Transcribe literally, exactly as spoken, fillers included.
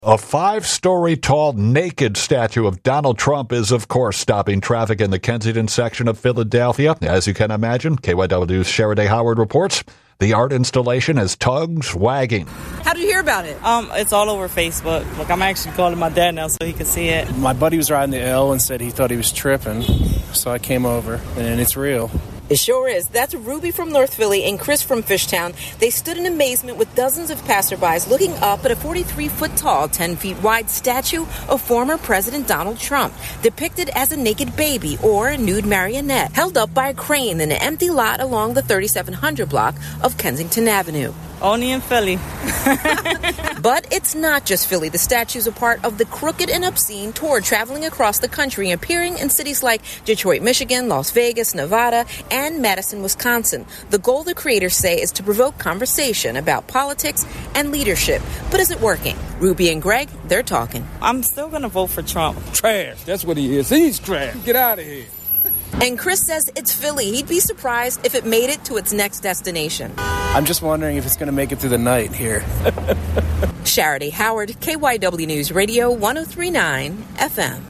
A five-story tall naked statue of Donald Trump is, of course, stopping traffic in the Kensington section of Philadelphia. As you can imagine, K Y W's Sheridan Howard reports the art installation has tongues wagging. How did you hear about it? Um, it's all over Facebook. Look, I'm actually calling my dad now so he can see it. My buddy was riding the L and said he thought he was tripping, so I came over, and it's real. It sure is. That's Ruby from North Philly and Chris from Fishtown. They stood in amazement with dozens of passerbys looking up at a forty-three foot tall, ten feet wide statue of former President Donald Trump, depicted as a naked baby or a nude marionette, held up by a crane in an empty lot along the thirty-seven hundred block of Kensington Avenue. Only in Philly. But it's not just Philly. The statues are part of the Crooked and Obscene tour, traveling across the country, appearing in cities like Detroit, Michigan, Las Vegas, Nevada, and Madison, Wisconsin. The goal, the creators say, is to provoke conversation about politics and leadership. But is it working? Ruby and Greg, they're talking. I'm still going to vote for Trump. Trash. That's what he is. He's trash. Get out of here. And Chris says it's Philly. He'd be surprised if it made it to its next destination. I'm just wondering if it's going to make it through the night here. Sheridan Howard, K Y W News Radio, one oh three point nine F M.